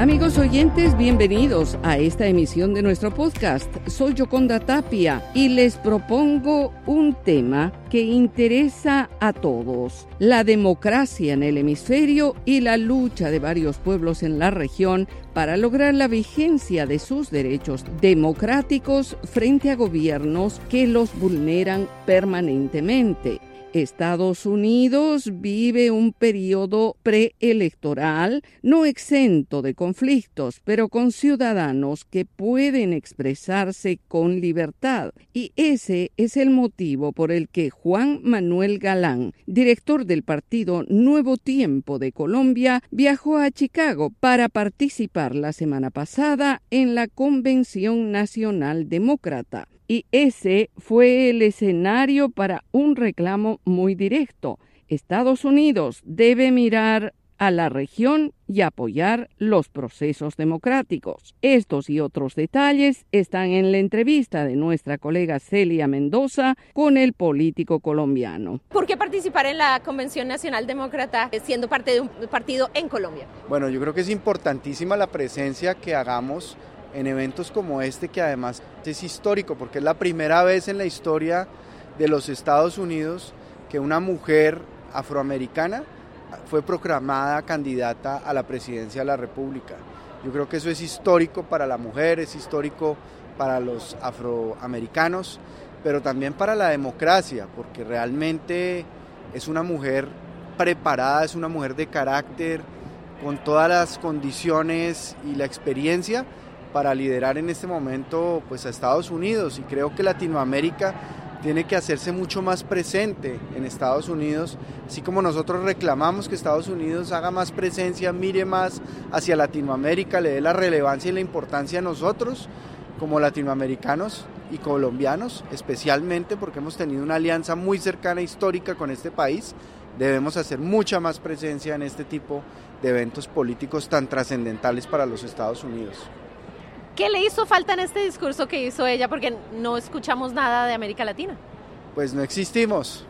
Amigos oyentes, bienvenidos a esta emisión de nuestro podcast. Soy Yoconda Tapia y les propongo un tema que interesa a todos: la democracia en el hemisferio y la lucha de varios pueblos en la región para lograr la vigencia de sus derechos democráticos frente a gobiernos que los vulneran permanentemente. Estados Unidos vive un periodo preelectoral no exento de conflictos, pero con ciudadanos que pueden expresarse con libertad. Y ese es el motivo por el que Juan Manuel Galán, director del partido Nuevo Tiempo de Colombia, viajó a Chicago para participar la semana pasada en la Convención Nacional Demócrata. Y ese fue el escenario para un reclamo muy directo. Estados Unidos debe mirar a la región y apoyar los procesos democráticos. Estos y otros detalles están en la entrevista de nuestra colega Celia Mendoza con el político colombiano. ¿Por qué participar en la Convención Nacional Demócrata siendo parte de un partido en Colombia? Bueno, yo creo que es importantísima la presencia que hagamos en eventos como este, que además es histórico porque es la primera vez en la historia de los Estados Unidos que una mujer afroamericana fue proclamada candidata a la presidencia de la República. Yo creo que eso es histórico para la mujer, es histórico para los afroamericanos, pero también para la democracia, porque realmente es una mujer preparada, es una mujer de carácter, con todas las condiciones y la experiencia para liderar en este momento pues a Estados Unidos, y creo que Latinoamérica tiene que hacerse mucho más presente en Estados Unidos, así como nosotros reclamamos que Estados Unidos haga más presencia, mire más hacia Latinoamérica, le dé la relevancia y la importancia a nosotros como latinoamericanos y colombianos, especialmente porque hemos tenido una alianza muy cercana, histórica con este país. Debemos hacer mucha más presencia en este tipo de eventos políticos tan trascendentales para los Estados Unidos. ¿Qué le hizo falta en este discurso que hizo ella? Porque no escuchamos nada de América Latina. Pues no existimos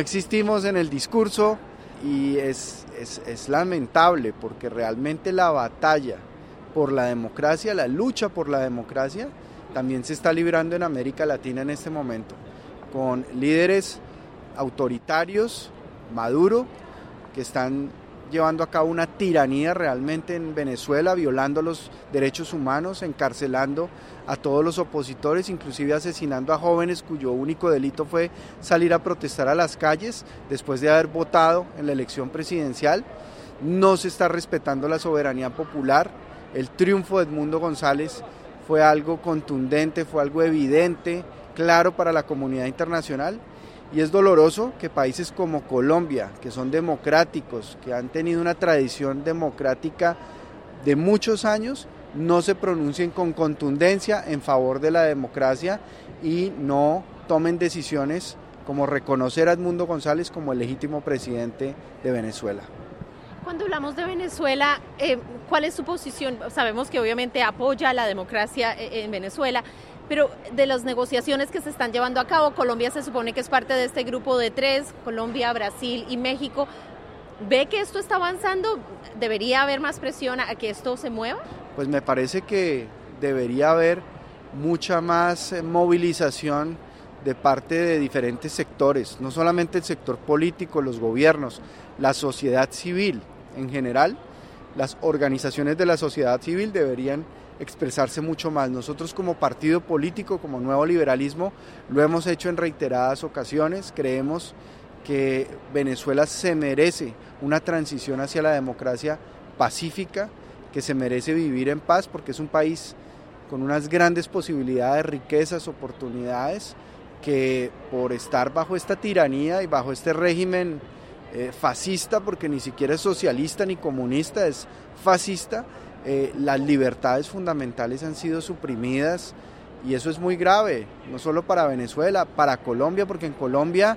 en el discurso, y es lamentable porque realmente la batalla por la democracia, la lucha por la democracia, también se está librando en América Latina en este momento, con líderes autoritarios, Maduro, que están llevando a cabo una tiranía realmente en Venezuela, violando los derechos humanos, encarcelando a todos los opositores, inclusive asesinando a jóvenes cuyo único delito fue salir a protestar a las calles después de haber votado en la elección presidencial. No se está respetando la soberanía popular. El triunfo de Edmundo González fue algo contundente, fue algo evidente, claro para la comunidad internacional. Y es doloroso que países como Colombia, que son democráticos, que han tenido una tradición democrática de muchos años, no se pronuncien con contundencia en favor de la democracia y no tomen decisiones como reconocer a Edmundo González como el legítimo presidente de Venezuela. Cuando hablamos de Venezuela, ¿cuál es su posición? Sabemos que obviamente apoya la democracia en Venezuela, pero de las negociaciones que se están llevando a cabo, Colombia se supone que es parte de este grupo de 3, Colombia, Brasil y México. ¿Ve que esto está avanzando? ¿Debería haber más presión a que esto se mueva? Pues me parece que debería haber mucha más movilización de parte de diferentes sectores, no solamente el sector político, los gobiernos, la sociedad civil en general. Las organizaciones de la sociedad civil deberían expresarse mucho más. Nosotros como partido político, como Nuevo Liberalismo, lo hemos hecho en reiteradas ocasiones. Creemos que Venezuela se merece una transición hacia la democracia pacífica, que se merece vivir en paz, porque es un país con unas grandes posibilidades, riquezas, oportunidades, que por estar bajo esta tiranía y bajo este régimen fascista, porque ni siquiera es socialista ni comunista, es fascista, las libertades fundamentales han sido suprimidas, y eso es muy grave, no solo para Venezuela, para Colombia, porque en Colombia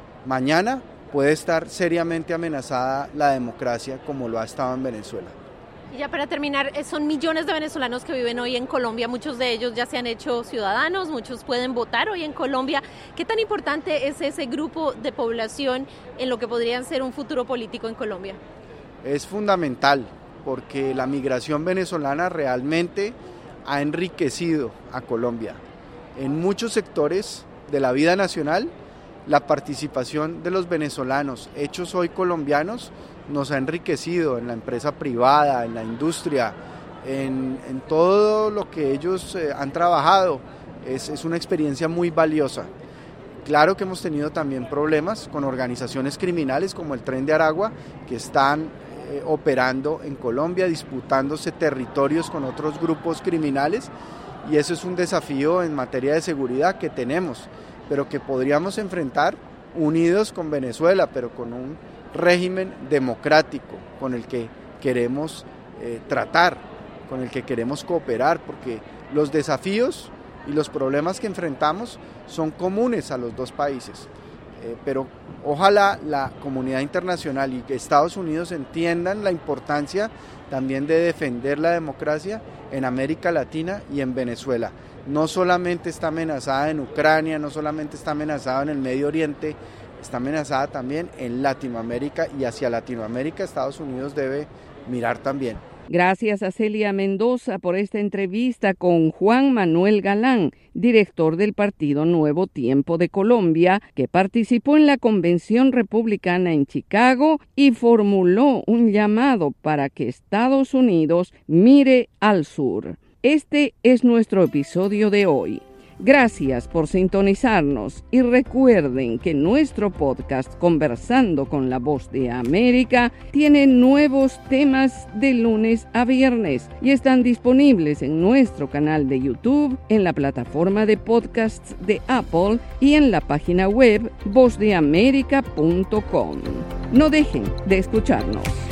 mañana puede estar seriamente amenazada la democracia como lo ha estado en Venezuela. Y ya para terminar, son millones de venezolanos que viven hoy en Colombia, muchos de ellos ya se han hecho ciudadanos, muchos pueden votar hoy en Colombia. ¿Qué tan importante es ese grupo de población en lo que podría ser un futuro político en Colombia? Es fundamental, porque la migración venezolana realmente ha enriquecido a Colombia. En muchos sectores de la vida nacional, la participación de los venezolanos, hechos hoy colombianos, nos ha enriquecido en la empresa privada, en la industria, en todo lo que ellos han trabajado. Es una experiencia muy valiosa. Claro que hemos tenido también problemas con organizaciones criminales como el Tren de Aragua, que están operando en Colombia, disputándose territorios con otros grupos criminales, y eso es un desafío en materia de seguridad que tenemos, pero que podríamos enfrentar unidos con Venezuela, pero con un régimen democrático con el que queremos tratar, con el que queremos cooperar, porque los desafíos y los problemas que enfrentamos son comunes a los dos países, pero ojalá la comunidad internacional y Estados Unidos entiendan la importancia también de defender la democracia en América Latina y en Venezuela. No solamente está amenazada en Ucrania, no solamente está amenazada en el Medio Oriente, está amenazada también en Latinoamérica, y hacia Latinoamérica Estados Unidos debe mirar también. Gracias a Celia Mendoza por esta entrevista con Juan Manuel Galán, director del Partido Nuevo Tiempo de Colombia, que participó en la Convención Republicana en Chicago y formuló un llamado para que Estados Unidos mire al sur. Este es nuestro episodio de hoy. Gracias por sintonizarnos y recuerden que nuestro podcast Conversando con la Voz de América tiene nuevos temas de lunes a viernes y están disponibles en nuestro canal de YouTube, en la plataforma de podcasts de Apple y en la página web vozdeamerica.com. No dejen de escucharnos.